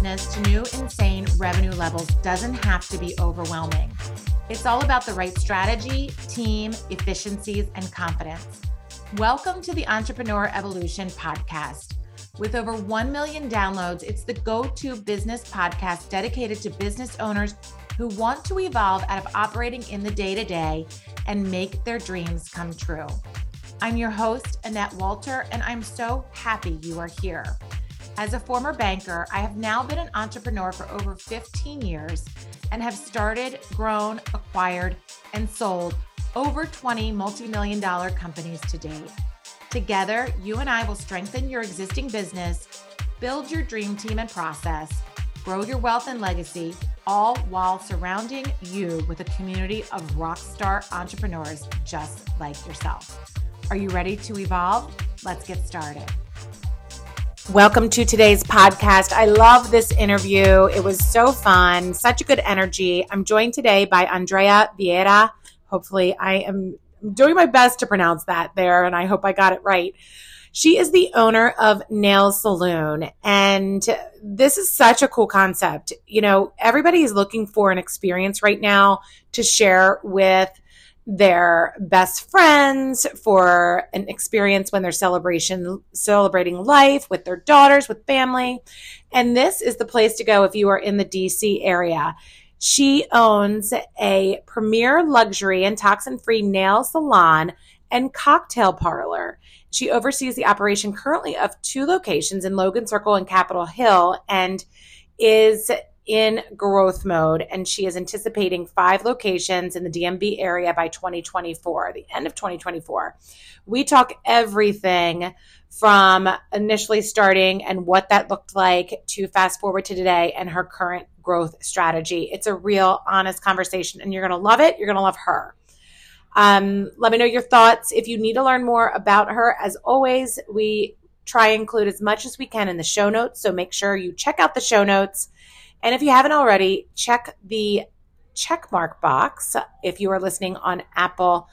business to new insane revenue levels doesn't have to be overwhelming. It's all about the right strategy, team, efficiencies, and confidence. Welcome to the Entrepreneur Evolution podcast. With over 1 million downloads, it's the go-to business podcast dedicated to business owners who want to evolve out of operating in the day-to-day and make their dreams come true. I'm your host, Annette Walter, and I'm so happy you are here. As a former banker, I have now been an entrepreneur for over 15 years and have started, grown, acquired, and sold over 20 multi-million-dollar companies to date. Together, you and I will strengthen your existing business, build your dream team and process, grow your wealth and legacy, all while surrounding you with a community of rockstar entrepreneurs just like yourself. Are you ready to evolve? Let's get started. Welcome to today's podcast. I love this interview. It was so fun, such a good energy. I'm joined today by Andrea Vieira. Hopefully I am doing my best to pronounce that there, and I hope I got it right. She is the owner of Nail Saloon, and this is such a cool concept. You know, everybody is looking for an experience right now to share with their best friends, for an experience when they're celebrating life with their daughters, with family. And this is the place to go if you are in the DC area. She owns a premier luxury and toxin-free nail salon and cocktail parlor. She oversees the operation currently of 2 locations in Logan Circle and Capitol Hill and is in growth mode. And she is anticipating 5 locations in the DMV area by 2024, the end of 2024. We talk everything from initially starting and what that looked like to fast forward to today and her current growth strategy. It's a real honest conversation and you're going to love it. You're going to love her. Let me know your thoughts. If you need to learn more about her, as always, we try and include as much as we can in the show notes. So make sure you check out the show notes. And if you haven't already, check the checkmark box if you are listening on Apple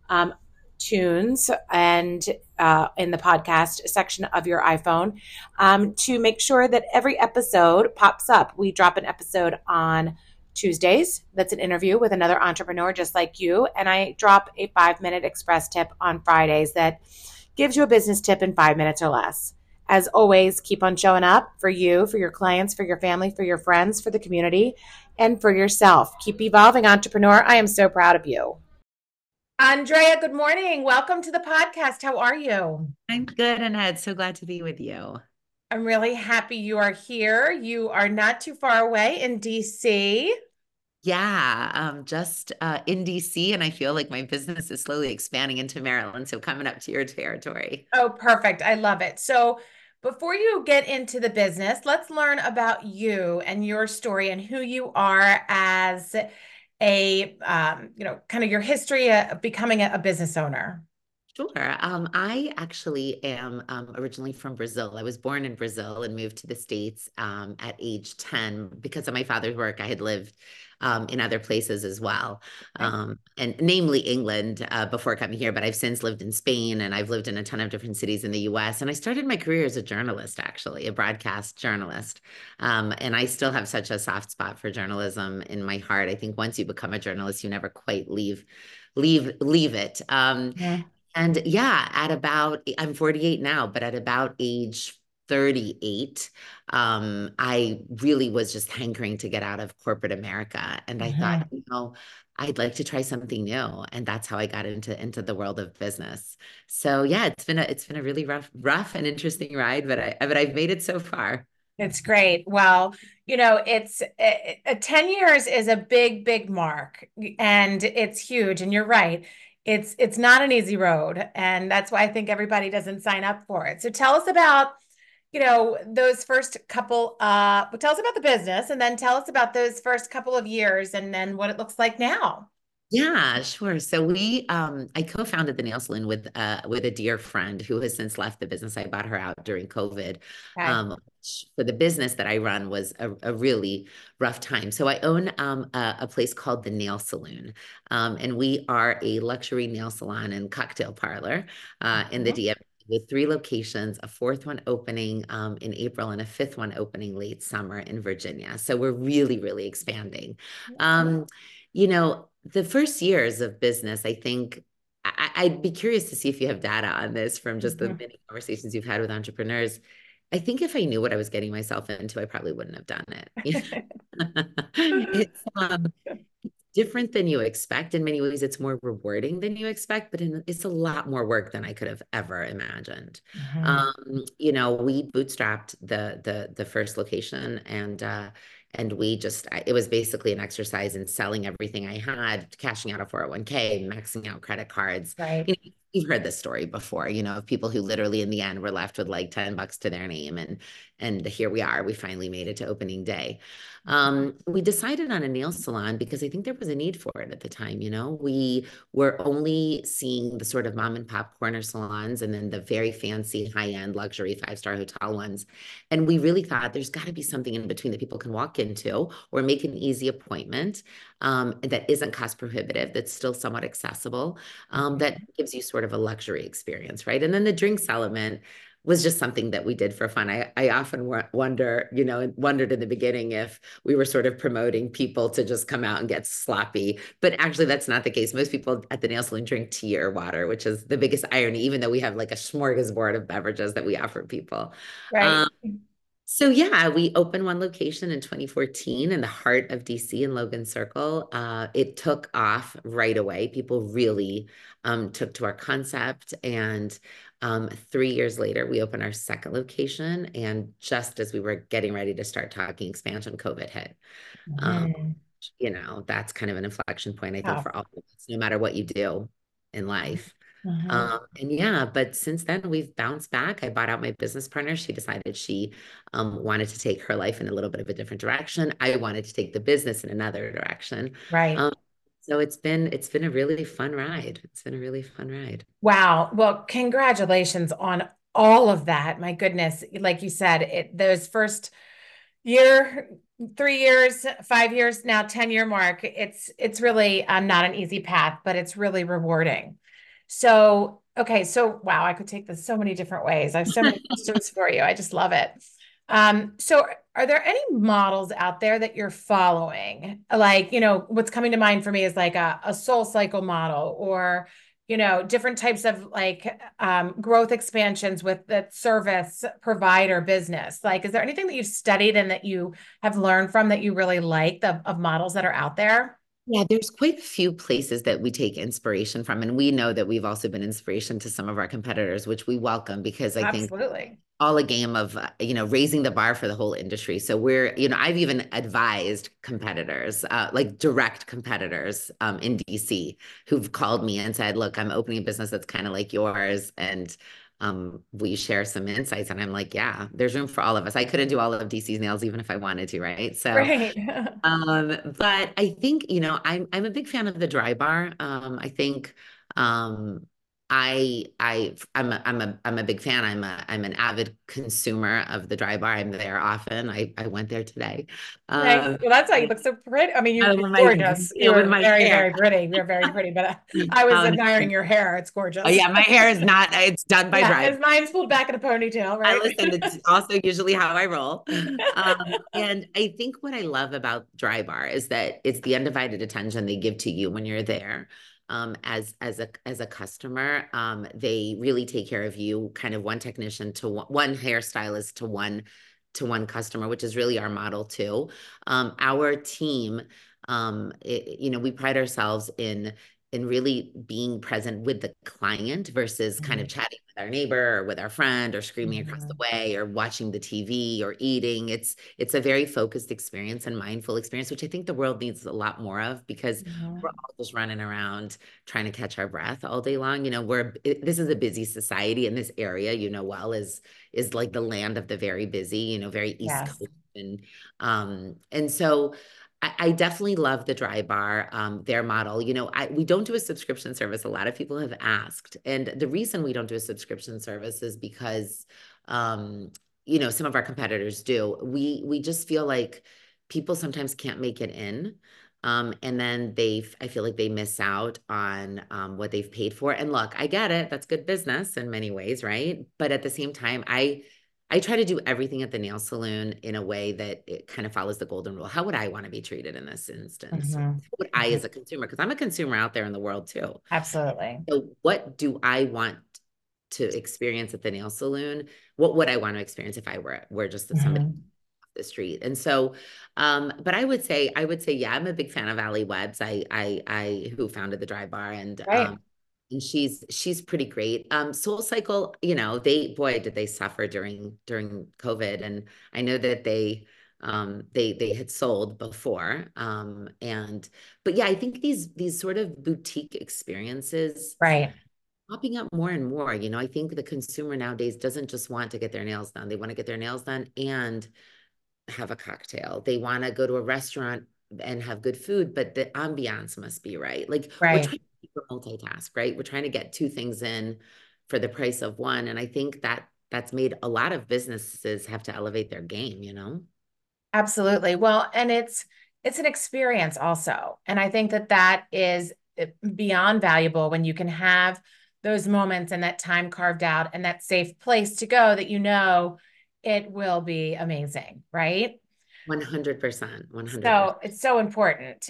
Tunes and in the podcast section of your iPhone to make sure that every episode pops up. We drop an episode on Tuesdays. That's an interview with another entrepreneur just like you. And I drop a 5-minute express tip on Fridays that gives you a business tip in 5 minutes or less. As always, keep on showing up for you, for your clients, for your family, for your friends, for the community, and for yourself. Keep evolving, entrepreneur. I am so proud of you. Andrea, good morning. Welcome to the podcast. How are you? I'm good, Annette. So glad to be with you. I'm really happy you are here. You are not too far away in DC. Yeah, just in DC, and I feel like my business is slowly expanding into Maryland. So coming up to your territory. Oh, perfect. I love it. So before you get into the business, let's learn about you and your story and who you are as a, kind of your history of becoming a business owner. Sure. I actually am originally from Brazil. I was born in Brazil and moved to the States at age 10 because of my father's work. I had lived in other places as well, and namely England before coming here. But I've since lived in Spain and I've lived in a ton of different cities in the US. And I started my career as a journalist, actually, a broadcast journalist. And I still have such a soft spot for journalism in my heart. I think once you become a journalist, you never quite leave it. And yeah, I'm 48 now, but at about age 38, I really was just hankering to get out of corporate America. And I thought, I'd like to try something new. And that's how I got into the world of business. So yeah, it's been a really rough and interesting ride, but I've made it so far. It's great. Well, it's 10 years is a big, big mark and it's huge. And you're right. It's not an easy road. And that's why I think everybody doesn't sign up for it. So tell us about, those first couple, tell us about the business and then tell us about those first couple of years and then what it looks like now. Yeah, sure. So I co-founded the nail salon with a dear friend who has since left the business. I bought her out during COVID. Okay. Which for the business that I run was a really rough time. So I own a place called the Nail Saloon, and we are a luxury nail salon and cocktail parlor in the DMV with 3 locations, a fourth one opening in April and a fifth one opening late summer in Virginia. So we're really, really expanding. Um, the first years of business, I think I'd be curious to see if you have data on this from just the Mhm. many conversations you've had with entrepreneurs. I think if I knew what I was getting myself into, I probably wouldn't have done it. It's different than you expect. In many ways, it's more rewarding than you expect, but it's a lot more work than I could have ever imagined. Mhm. We bootstrapped the first location, and it was basically an exercise in selling everything I had, cashing out a 401k, maxing out credit cards. Right. You've heard this story before, of people who literally in the end were left with like $10 to their name, and here we are. We finally made it to opening day. We decided on a nail salon because I think there was a need for it at the time. We were only seeing the sort of mom and pop corner salons and then the very fancy high-end luxury 5-star hotel ones. And we really thought there's got to be something in between that people can walk into or make an easy appointment that isn't cost prohibitive, that's still somewhat accessible, that gives you sort of a luxury experience, right? And then the drinks element was just something that we did for fun. I often wondered in the beginning if we were sort of promoting people to just come out and get sloppy. But actually, that's not the case. Most people at the nail salon drink tea or water, which is the biggest irony, even though we have like a smorgasbord of beverages that we offer people. Right. Um, so yeah, we opened one location in 2014 in the heart of DC in Logan Circle. It took off right away. People really took to our concept. And 3 years later, we opened our second location. And just as we were getting ready to start talking expansion, COVID hit. Um, Mhm. that's kind of an inflection point, I think, Wow. for all of us, no matter what you do in life. Mhm. And yeah, but since then we've bounced back. I bought out my business partner. She decided she wanted to take her life in a little bit of a different direction. I wanted to take the business in another direction. Right. So it's been a really fun ride. It's been a really fun ride. Wow. Well, congratulations on all of that. My goodness. Like you said, those first year, 3 years, 5 years, now 10-year mark, it's really not an easy path, but it's really rewarding. So, okay, so wow, I could take this so many different ways. I have so many questions for you. I just love it. So are there any models out there that you're following? Like, what's coming to mind for me is like a soul cycle model or different types of like growth expansions with the service provider business. Like, is there anything that you've studied and that you have learned from that you really like of models that are out there? Yeah, there's quite a few places that we take inspiration from, and we know that we've also been inspiration to some of our competitors, which we welcome because I think Absolutely. all a game of raising the bar for the whole industry. So I've even advised competitors, like direct competitors in DC, who've called me and said, look, I'm opening a business that's kind of like yours, and we share some insights. And I'm like, yeah, there's room for all of us. I couldn't do all of DC's nails even if I wanted to, right? So Right. but I think, I'm a big fan of the dry bar. I think I'm a big fan. I'm an avid consumer of the dry bar. I'm there often. I went there today. Nice. Um Well, that's why you look so pretty. I mean, you're when gorgeous. when You're my very, hair. very pretty. You're very pretty. But I was Um, admiring your hair. It's oh gorgeous. yeah, my hair is not, it's done by Yeah, dry. as mine's pulled back in a ponytail, I right? listen, it's also usually how I roll. And I think what I love about Dry Bar is that it's the undivided attention they give to you when you're there. As a customer, they really take care of you, kind of one technician to one hairstylist to one customer, which is really our model too. Our team, we pride ourselves in really being present with the client versus kind of Mhm. chatting with our neighbor or with our friend or screaming across the Mhm. way or watching the TV or eating. It's a very focused experience and mindful experience, which I think the world needs a lot more of because we're Mhm. all just running around trying to catch our breath all day long. This is a busy society, and this area, well, is like the land of the very busy, very East Yes. Coast. And so I definitely love the Dry Bar, their model. We don't do a subscription service. A lot of people have asked, and the reason we don't do a subscription service is because, some of our competitors do. We just feel like people sometimes can't make it in. And then I feel like they miss out on what they've paid for. And look, I get it. That's good business in many ways, right? But at the same time, I try to do everything at the nail salon in a way that it kind of follows the golden rule. How would I want to be treated in this instance? Hmm. How would I, as a consumer, because I'm a consumer out there in the world too. Absolutely. So what do I want to experience at the nail salon? What would I want to experience if I were just somebody Hmm. off the street? And so, but I would say, yeah, I'm a big fan of Ali Webbs. I who founded the Dry Bar, Right. and she's pretty great. Soul Cycle, boy, did they suffer during COVID, and I know that they had sold before, but yeah, I think these sort of boutique experiences Right. popping up more and more. I think the consumer nowadays doesn't just want to get their nails done. They want to get their nails done and have a cocktail. They want to go to a restaurant and have good food, but the ambiance must be right. Like we're Right. trying to multitask, right? We're trying to get two things in for the price of one. And I think that that's made a lot of businesses have to elevate their game. Absolutely. Well, and it's an experience also. And I think that that is beyond valuable when you can have those moments and that time carved out and that safe place to go that it will be amazing, right? 100%, 100%. So it's so important.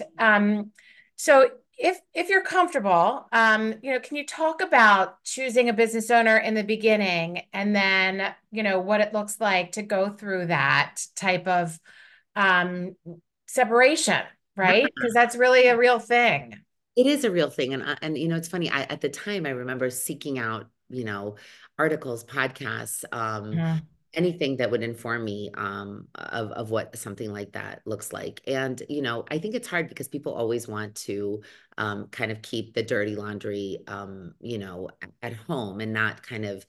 So if you're comfortable, can you talk about choosing a business owner in the beginning and then, what it looks like to go through that type of um, separation, right? Because that's really a real thing. It is a real thing. And it's funny. At the time, I remember seeking out, articles, podcasts, Mhm. anything that would inform me of what something like that looks like. And, I think it's hard because people always want to kind of keep the dirty laundry, at home and not kind of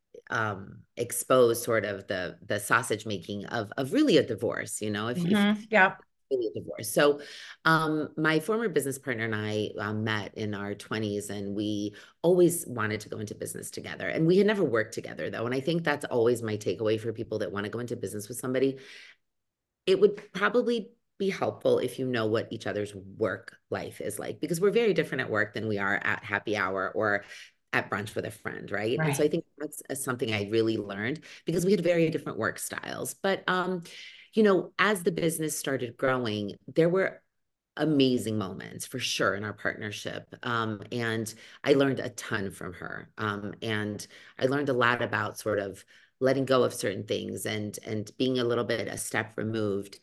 expose sort of the sausage making of really a divorce, if Yeah. really a divorce. So, my former business partner and I met in our 20s, and we always wanted to go into business together. And we had never worked together, though. And I think that's always my takeaway for people that want to go into business with somebody. It would probably be helpful if you know what each other's work life is like, because we're very different at work than we are at happy hour or at brunch with a friend, right? And so Right. I think that's something I really learned because we had very different work styles. But as the business started growing, there were amazing moments for sure in our partnership. And I learned a ton from her. And I learned a lot about sort of letting go of certain things and being a little bit a step removed.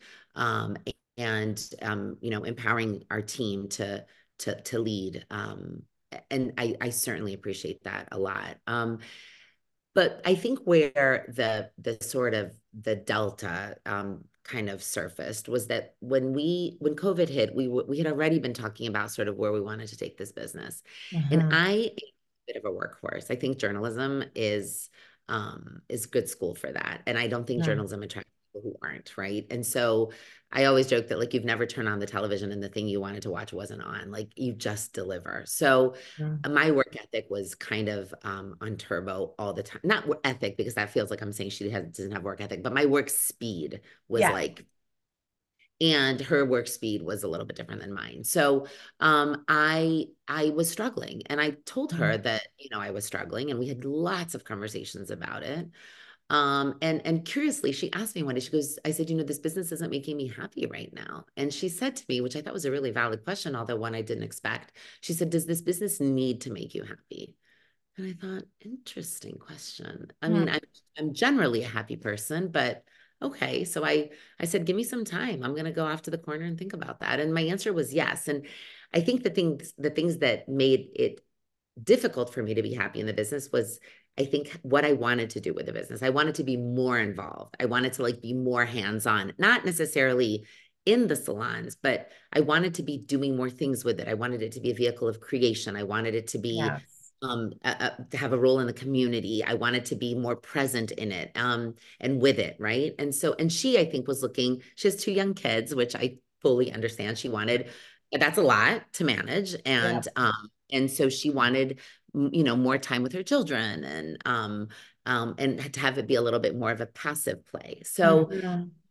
And empowering our team to lead. And I certainly appreciate that a lot. But I think where the sort of the delta kind of surfaced was that when COVID hit, we had already been talking about sort of where we wanted to take this business, and Mhm. I am a bit of a workhorse. I think journalism is good school for that, and I don't think Mhm. journalism attracts people who aren't, right. And so I always joke that like you've never turned on the television and the thing you wanted to watch wasn't on. Like you just deliver. So Mhm. my work ethic was kind of on turbo all the time. Not ethic because that feels like I'm saying doesn't have work ethic, but my work speed was Yeah. like, and her work speed was a little bit different than mine. So I was struggling, and I told her Mhm. that I was struggling, and we had lots of conversations about it. And curiously, she asked me one day, she goes, I said, this business isn't making me happy right now. And she said to me, which I thought was a really valid question, although one I didn't expect. She said, does this business need to make you happy? And I thought, interesting question. I mean, Mhm. I'm generally a happy person, but okay. So I said, give me some time. I'm gonna go off to the corner and think about that. And my answer was yes. And I think the things that made it difficult for me to be happy in the business was I think what I wanted to do with the business. I wanted to be more involved. I wanted to like be more hands-on, not necessarily in the salons, but I wanted to be doing more things with it. I wanted it to be a vehicle of creation. I wanted it to be Yes. to have a role in the community. I wanted to be more present in it and with it, right? And she, I think, was looking, she has two young kids, which I fully understand. She wanted, that's a lot to manage. Yeah. And so she wanted, more time with her children and to have it be a little bit more of a passive play. So Mhm.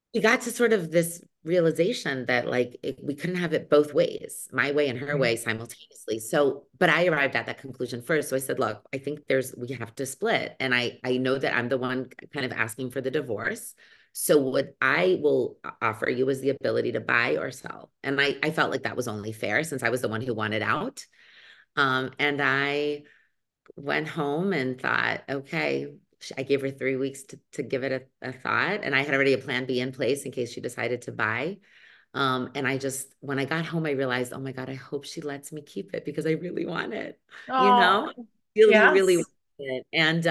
we got to sort of this realization that like we couldn't have it both ways, my way and her Right. way simultaneously. So, but I arrived at that conclusion first. So I said, look, I think we have to split. And I know that I'm the one kind of asking for the divorce. So what I will offer you is the ability to buy or sell. And I felt like that was only fair since I was the one who wanted out. And I went home and thought, okay, I gave her 3 weeks to give it a thought. And I had already a plan B in place in case she decided to buy. And I just, when I got home, I realized, oh my God, I hope she lets me keep it because I really want it, Oh, really, really yes. want it. And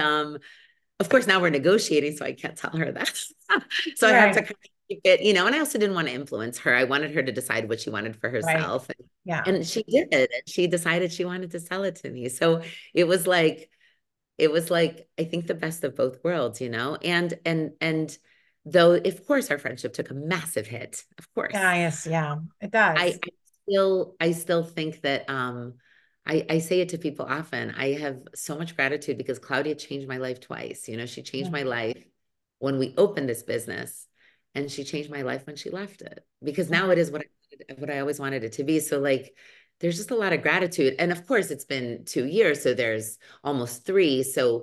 of course, now we're negotiating, so I can't tell her that. So I have to Right. kind of keep it, and I also didn't want to influence her. I wanted her to decide what she wanted for Right. herself. Yeah. And she did. And she decided she wanted to sell it to me. So it was like, it was like I think the best of both worlds, and though of course our friendship took a massive hit, of course. Yeah, yes, yeah, it I, does. I I still think that I say it to people often. I have so much gratitude because Claudia changed my life twice. She changed my Mm, life when we opened this business, and she changed my life when she left it because now it mm. is what I always wanted it to be. So like there's just a lot of gratitude. And of course it's been 2 years, so there's almost three. So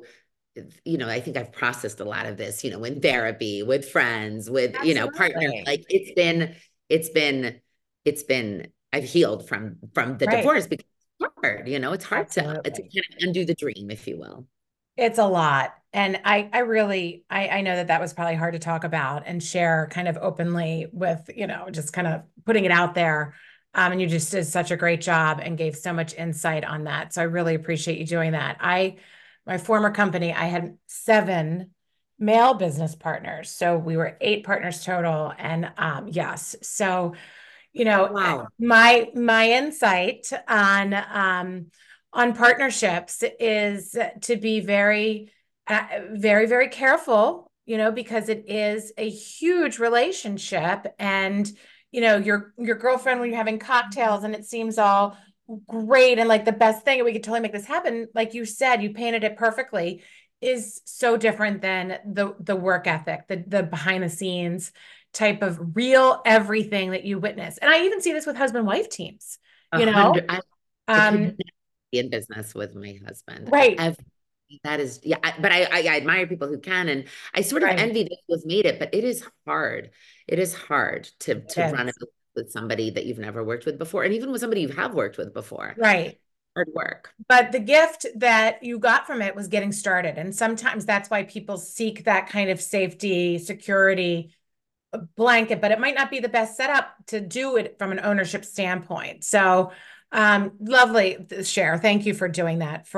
I think I've processed a lot of this, in therapy, with friends, with, partners. Absolutely. Like it's been, I've healed from the Right. divorce because it's hard, it's hard to Absolutely. kind of undo the dream, if you will. It's a lot. And I really, I know that that was probably hard to talk about and share kind of openly with, just kind of putting it out there. And you just did such a great job and gave so much insight on that. So I really appreciate you doing that. My former company, I had 7 male business partners. So we were 8 partners total. And yes, so Wow. my insight on partnerships is to be very very very careful, because it is a huge relationship. And your girlfriend, when you're having cocktails and it seems all great and like the best thing and we could totally make this happen, like you said, you painted it perfectly, is so different than the work ethic, the behind the scenes type of real everything that you witness. And I even see this with husband wife teams, A you know? hundred. I could Um, never be in business with my husband. right, That is, yeah, but I admire people who can, and I sort of right. envy those who have made it, but it is hard. It is hard to It run a is. business with somebody that you've never worked with before, and even with somebody you have worked with before. Right. Hard work. But the gift that you got from it was getting started. And sometimes that's why people seek that kind of safety, security blanket, but it might not be the best setup to do it from an ownership standpoint. So lovely share. Thank you for doing that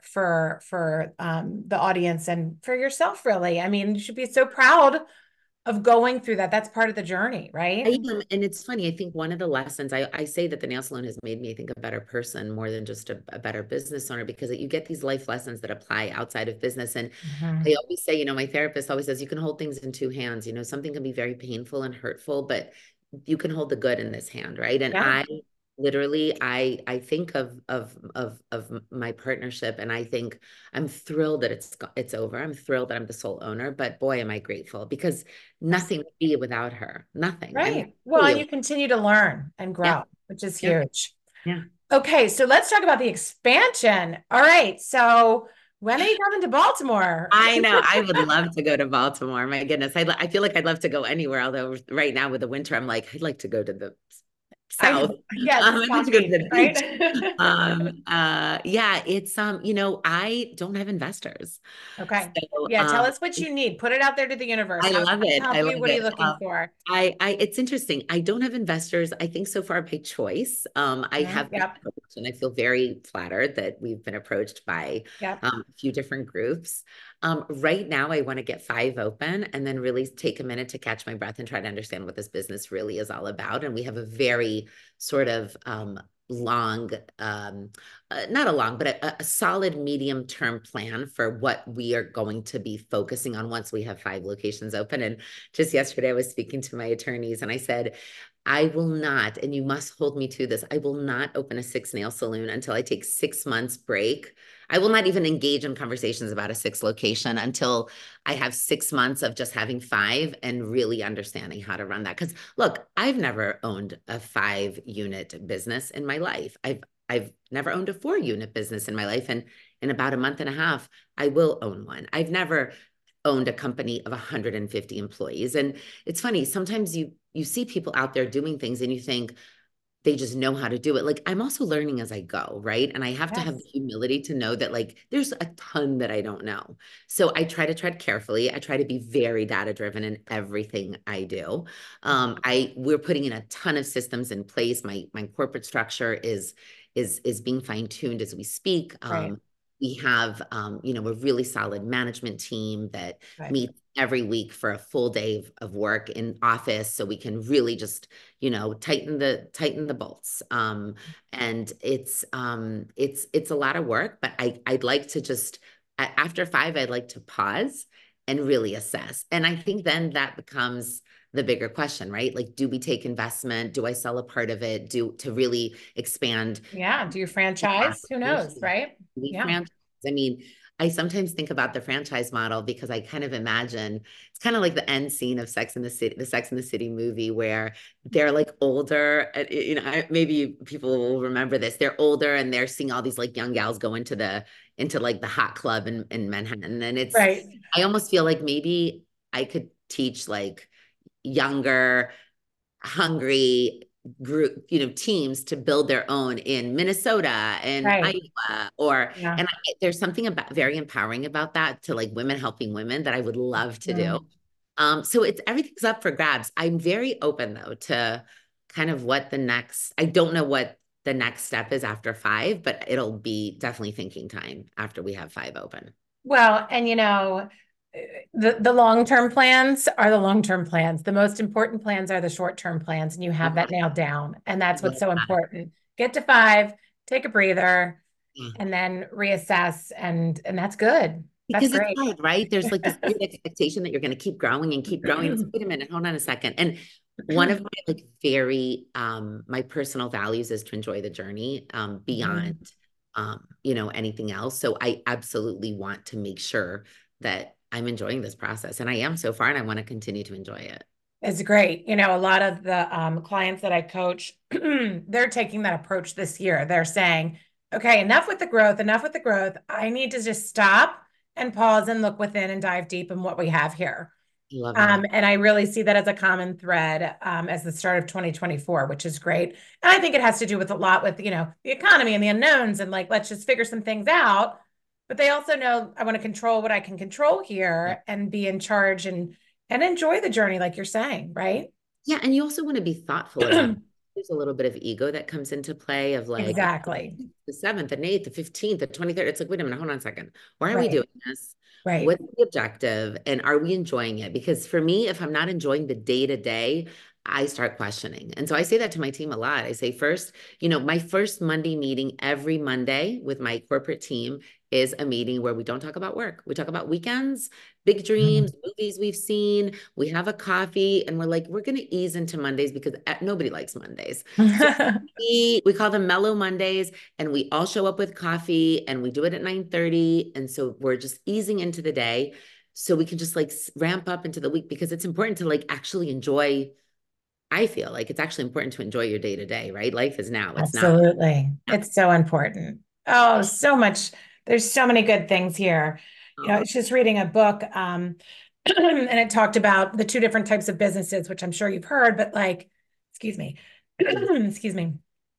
for the audience and for yourself, really. I mean, you should be so proud of going through that. That's part of the journey, right? I am, and it's funny. I think one of the lessons I say that the nail salon has made me, I think, a better person more than just a better business owner because you get these life lessons that apply outside of business. And Mhm. I always say, my therapist always says you can hold things in two hands. Something can be very painful and hurtful, but you can hold the good in this hand, right? And Yeah. I literally, I think of my partnership, and I think I'm thrilled that it's over. I'm thrilled that I'm the sole owner, but boy, am I grateful because Yes. nothing would be without her. Nothing. I'm Right. Well, and really, you continue to learn and yeah, grow, which is yeah, huge. yeah. Okay, so let's talk about the expansion. All right. So when are you coming to Baltimore? I know. I would love to go to Baltimore. My goodness. I feel like I'd love to go anywhere. Although right now with the winter, I'm like, I'd like to go to the I south. know. Yeah, the I'd like to South go to Beach, the right? beach. Yeah, it's I don't have investors. Okay. So Yeah, tell us what you need. Put it out there to the universe. I How can love I it. help I you? love What are you it. looking for? It's interesting. I don't have investors. I think so far by choice. I have been Yep. approached, and I feel very flattered that we've been approached by Yep. a few different groups. Right now, I want to get 5 open and then really take a minute to catch my breath and try to understand what this business really is all about. And we have a very sort of long, not a long, but a solid medium term plan for what we are going to be focusing on once we have 5 locations open. And just yesterday, I was speaking to my attorneys and I said, I will not, and you must hold me to this. I will not open a six nail salon until I take 6 months break. I will not even engage in conversations about a six location until I have 6 months of just having five and really understanding how to run that. Because look, I've never owned a 5 unit business in my life. I've never owned a 4 unit business in my life. And in about a month and a half, I will own one. I've never owned a company of 150 employees. And it's funny, sometimes you see people out there doing things and you think they just know how to do it. Like I'm also learning as I go, right? And I have to have the Yes. humility to know that like there's a ton that I don't know. So I try to tread carefully. I try to be very data driven in everything I do. We're putting in a ton of systems in place. My corporate structure is being fine tuned as we speak. Right. We have a really solid management team that Right. meets every week for a full day of work in office so we can really just tighten the bolts. And it's a lot of work, but I'd like to just after 5 I'd like to pause and really assess. And I think then that becomes the bigger question, right? Like, do we take investment? Do I sell a part of it? To really expand Yeah. Do you franchise? Who knows? Right. we Yeah. franchise. I mean, I sometimes think about the franchise model because I kind of imagine it's kind of like the end scene of Sex and the City, the Sex and the City movie, where they're like older. Maybe people will remember this. They're older and they're seeing all these like young gals go into like the hot club in Manhattan, and Right. I almost feel like maybe I could teach like younger hungry group, teams to build their own in Minnesota and Right. Iowa Yeah. and there's something about very empowering about that to like women helping women that I would love to do. Mm. So everything's up for grabs. I'm very open though to kind of I don't know what the next step is after 5, but it'll be definitely thinking time after we have 5 open. Well, and the long-term plans are the long-term plans. The most important plans are the short-term plans, and you have that Okay. nailed down. And that's what's Love so that. important. Get to 5, take a breather, Yeah. and then reassess, and that's good. That's Because it's great. hard, right? There's like this weird expectation that you're going to keep growing and keep growing. It's, wait a minute, hold on a second. And one of my like very my personal values is to enjoy the journey beyond anything else. So I absolutely want to make sure that I'm enjoying this process. And I am so far, and I want to continue to enjoy it. It's great. A lot of the clients that I coach, they're taking that approach this year. They're saying, okay, enough with the growth, enough with the growth. I need to just stop and pause and look within and dive deep in what we have here. I love that. And I really see that as a common thread as the start of 2024, which is great. And I think it has to do with a lot with, the economy and the unknowns and like, let's just figure some things out. But they also know I want to control what I can control Yeah. here and be in charge and enjoy the journey, like you're saying, right? Yeah, and you also want to be thoughtful about it. There's a little bit of ego that comes into play of like Exactly. the 7th and 8th, the 15th, the 23rd. It's like, wait a minute, hold on a second. Why are we Right. doing this? Right. What's the objective? And are we enjoying it? Because for me, if I'm not enjoying the day to day, I start questioning. And so I say that to my team a lot. I say, first, my first Monday meeting every Monday with my corporate team is a meeting where we don't talk about work. We talk about weekends, big dreams, movies we've seen. We have a coffee and we're like, we're going to ease into Mondays because nobody likes Mondays. So we call them Mellow Mondays, and we all show up with coffee and we do it at 9:30. And so we're just easing into the day so we can just like ramp up into the week because it's important to like actually enjoy. I feel like it's actually important to enjoy your day to day, right? Life is now. It's not Absolutely. now. It's so important. Oh, so much. There's so many good things here. I Oh, was just reading a book, and it talked about the two different types of businesses, which I'm sure you've heard, but like, excuse me, yeah. excuse me,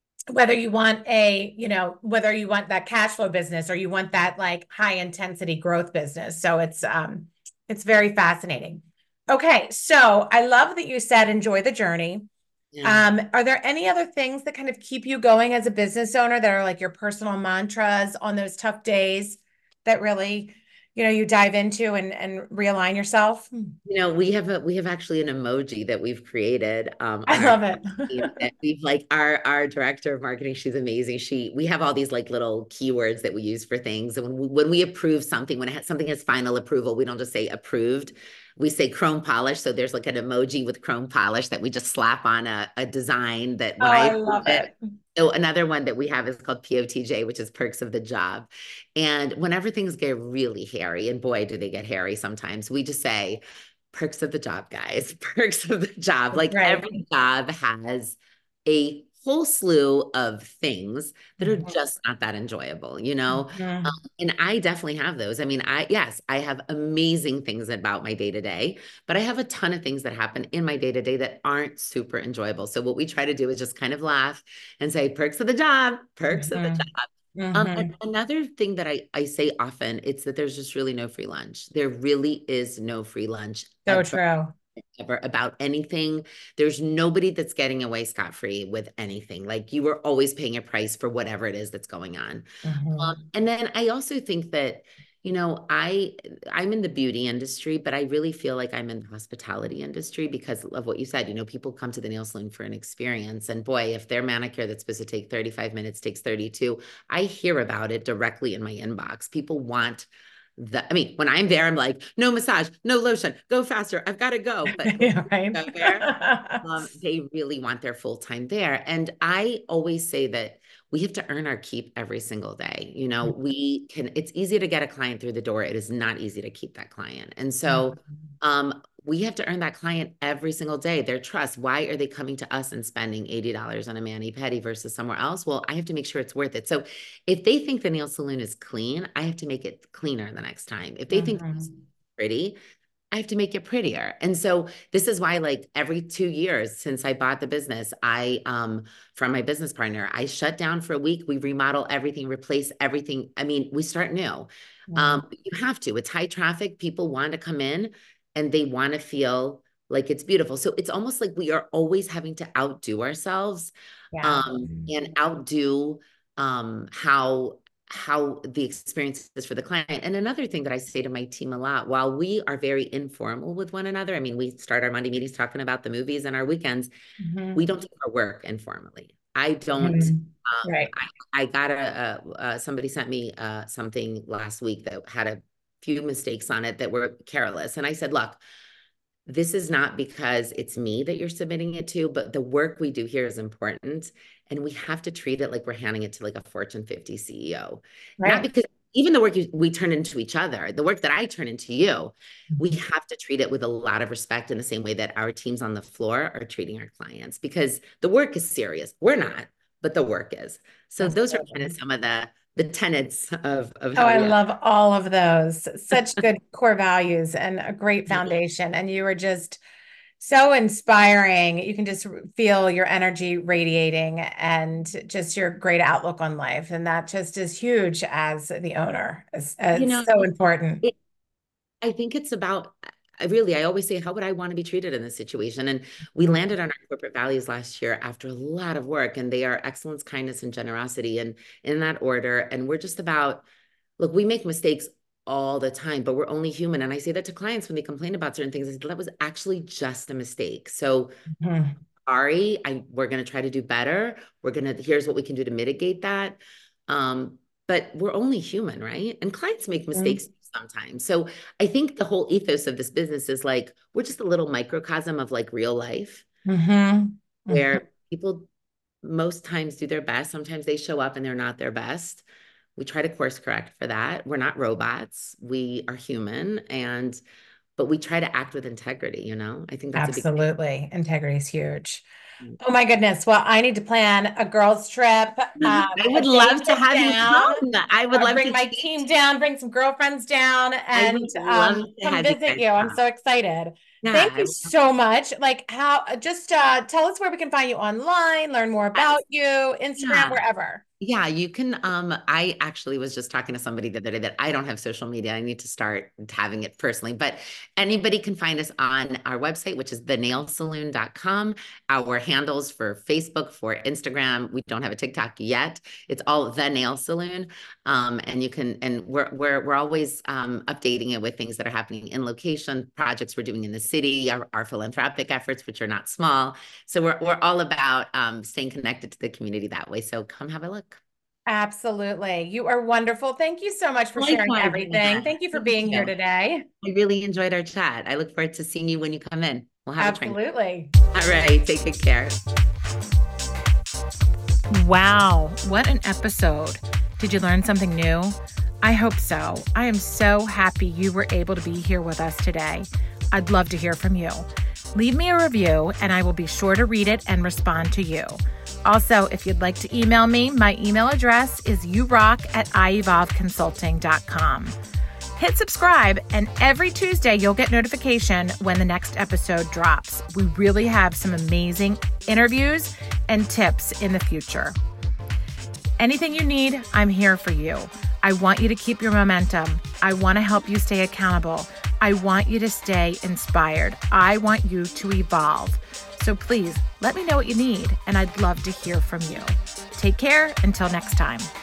whether you want that cash flow business or you want that like high intensity growth business. So it's very fascinating. Okay, so I love that you said enjoy the journey. Yeah. Are there any other things that kind of keep you going as a business owner that are like your personal mantras on those tough days that really, you dive into and realign yourself? We have actually an emoji that we've created I on our love it. team that we've like our director of marketing, she's amazing. We have all these like little keywords that we use for things. And when we approve something, when something has final approval, we don't just say approved. We say chrome polish. So there's like an emoji with chrome polish that we just slap on a design that Oh, when I I approve love it. it. So another one that we have is called POTJ, which is perks of the job. And whenever things get really hairy, and boy, do they get hairy sometimes, we just say, perks of the job, guys, perks of the job. That's Like right. every job has a whole slew of things that are Mhm. just not that enjoyable. Mhm. And I definitely have those. I mean, yes, I have amazing things about my day to day, but I have a ton of things that happen in my day to day that aren't super enjoyable. So what we try to do is just kind of laugh and say, perks of the job, perks of the Mhm. job. And Mhm. another thing that I say often, it's that there's just really no free lunch. There really is no free lunch So ever, true. ever about anything. There's nobody that's getting away scot-free with anything. Like you are always paying a price for whatever it is that's going on. Mhm. And then I also think that, I'm in the beauty industry, but I really feel like I'm in the hospitality industry because of what you said. People come to the nail salon for an experience. And boy, if their manicure that's supposed to take 35 minutes takes 32, I hear about it directly in my inbox. People want I mean, when I'm there, I'm like, no massage, no lotion, go faster. I've got to go. But when Yeah, right. I go there, they really want their full time there. And I always say that we have to earn our keep every single day. It's easy to get a client through the door. It is not easy to keep that client. And so we have to earn that client every single day, their trust. Why are they coming to us and spending $80 on a mani-pedi versus somewhere else? Well, I have to make sure it's worth it. So if they think the nail salon is clean, I have to make it cleaner the next time. If they think it's Mhm. pretty, I have to make it prettier. And so this is why like every 2 years since I bought the business, from my business partner, I shut down for a week. We remodel everything, replace everything. I mean, we start new. Mhm. You have to. It's high traffic. People want to come in and they want to feel like it's beautiful. So it's almost like we are always having to outdo ourselves, Yeah. and outdo how the experience is for the client. And another thing that I say to my team a lot, while we are very informal with one another, I mean, we start our Monday meetings talking about the movies and our weekends, we Mhm. don't do our work informally. I don't, Mhm. Right. I got somebody sent me something last week that had a few mistakes on it that were careless. And I said, look, this is not because it's me that you're submitting it to, but the work we do here is important. And we have to treat it like we're handing it to like a Fortune 50 CEO. Not Right. because even the work we turn into each other, the work that I turn into you, we have to treat it with a lot of respect in the same way that our teams on the floor are treating our clients because the work is serious. We're not, but the work is. So those are kind of Absolutely. some of the tenets of Oh, how I we love all of those. Such good core values and a great foundation. And you are just so inspiring. You can just feel your energy radiating and just your great outlook on life. And that just is huge as the owner. you It's know, so important. it, I think it's about, I always say, how would I want to be treated in this situation? And we Mhm. landed on our corporate values last year after a lot of work, and they are excellence, kindness, and generosity, and in that order. And we're just about, look, we make mistakes all the time, but we're only human. And I say that to clients when they complain about certain things. I said, that was actually just a mistake. So Mhm. sorry, we're going to try to do better. Here's what we can do to mitigate that. But we're only human, right? And clients make mistakes sometimes. So I think the whole ethos of this business is like, we're just a little microcosm of like real life Mhm. Mhm. where people most times do their best. Sometimes they show up and they're not their best. We try to course correct for that. We're not robots. We are human but we try to act with integrity. I think that's a big Absolutely. Integrity is huge. thing. Oh my goodness. Well, I need to plan a girls' trip, I a would day love to trip have you down. come. I would I'll love bring to my teach. team down, bring some girlfriends down, I and would love to come have you visit guys you. I'm come. so excited. Yeah, Thank you so much. Like just tell us where we can find you online, learn more I, about you, Instagram, yeah. wherever. Yeah, you can. I actually was just talking to somebody the other day that I don't have social media. I need to start having it personally, but anybody can find us on our website, which is thenailsaloon.com. Our handles for Facebook, for Instagram, we don't have a TikTok yet. It's all The Nail Saloon. And you can, and we're always updating it with things that are happening in location, projects we're doing in the city, our philanthropic efforts, which are not small. So we're all about staying connected to the community that way. So come have a look. Absolutely. You are wonderful. Thank you so much for sharing Likewise, everything. Anna. Thank you for Thank being here you. today. I really enjoyed our chat. I look forward to seeing you when you come in. We'll have a drink. Absolutely. All right. Take good care. Wow, what an episode. Did you learn something new? I hope so. I am so happy you were able to be here with us today. I'd love to hear from you. Leave me a review and I will be sure to read it and respond to you. Also, if you'd like to email me, my email address is yourock@iEvolveConsulting.com. Hit subscribe, and every Tuesday you'll get notification when the next episode drops. We really have some amazing interviews and tips in the future. Anything you need, I'm here for you. I want you to keep your momentum. I want to help you stay accountable. I want you to stay inspired. I want you to evolve. So please let me know what you need, and I'd love to hear from you. Take care until next time.